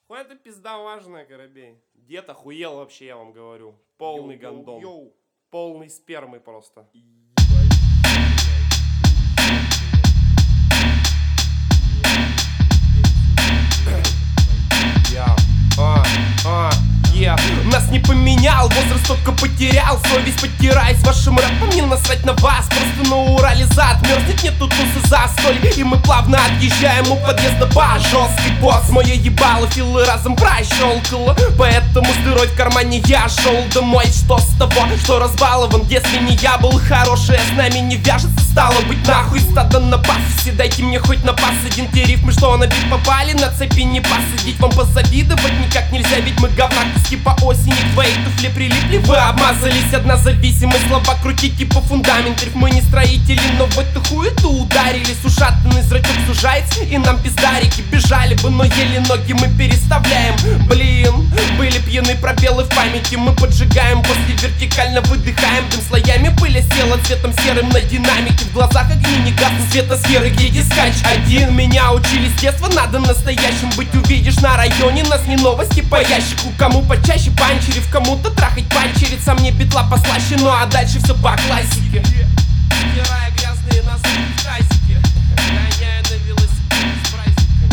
Хуй это пизда важная, Коробей. Дед охуел вообще, я вам говорю. Полный гандон. Полный спермы просто. Нас не поменял, возраст только потерял. Совесть потираясь вашим рэпом, не насрать на вас. Просто на Урале зад мерзнет, нету тусы застоль. И мы плавно отъезжаем у подъезда ба. Жесткий босс, мое ебало филы разом прощелкало. Поэтому с дырой в кармане я шел домой. Что с того, что разбалован, если не я был хороший, а с нами не вяжется. Стало быть нахуй стадо на пафосе. Дайте мне хоть на пас один те рифмы, что на бит попали. На цепи не посадить, вам позавидовать никак нельзя. Ведь мы говна куски по осени. Твои туфли прилипли, вы обмазались. Одна зависимость, слова крутить типа фундамент. Рифмы не строители, но в эту хуету ударились. Ушатанный зрачок сужается, и нам пиздарики. Бежали бы, но еле ноги мы переставляем. Блин, были пьяны пробелы в памяти. Мы поджигаем, после вертикально выдыхаем. Дым слоями пыли села цветом серым на динамике. В глазах огни не гаснут, светосферы, где дискач один. Меня учили с детства, надо настоящим быть. Увидишь на районе нас не новости по ящику. Кому почаще панчерив, кому-то трахать панчерит. Сам мне петла послаще, ну а дальше все по классике. Стирая грязные носы в кассике, гоняя на велосипеде с праздниками.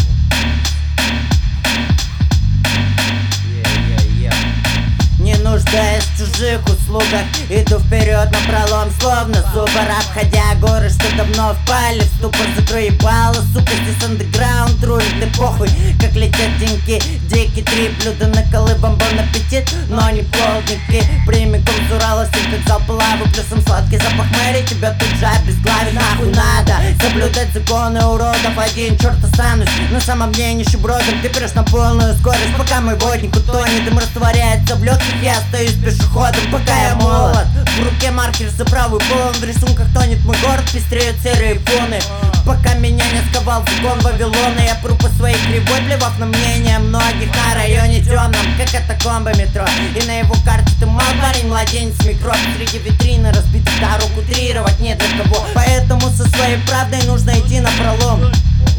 Не нуждаясь в чужих услугах, иду вперед напролом, словно зубр. Обходя горы, что давно впали в ступор. Закрой ебало, сука, здесь андеграунд рулит. И похуй, как летят деньги, дикие три блюда на колы, бомбон аппетит, но не полдники. Прямиком с Урала, стиль как зал плаву, плюсом сладкий запах мэри. Тебя тут же обезглавит, нахуй надо соблюдать законы уродов. Один черт останусь, на самом деле нищебродом. Ты прешь на полную скорость, пока мой водник утонет. Дым растворяется в легких, я остаюсь пешеходом, пока я молод. В руке маркер за правый полон, в рисунках тонет мой город, пестреют серые фоны. Пока меня не сковал закон Вавилона, я пру по своей кривой, плевав на мнение многих. На районе темном, как катакомба метро, и на его карте ты мал парень, младенец микроб. Среди витрины разбитых дорог утрировать нет для кого, поэтому со своей правдой нужно идти напролом.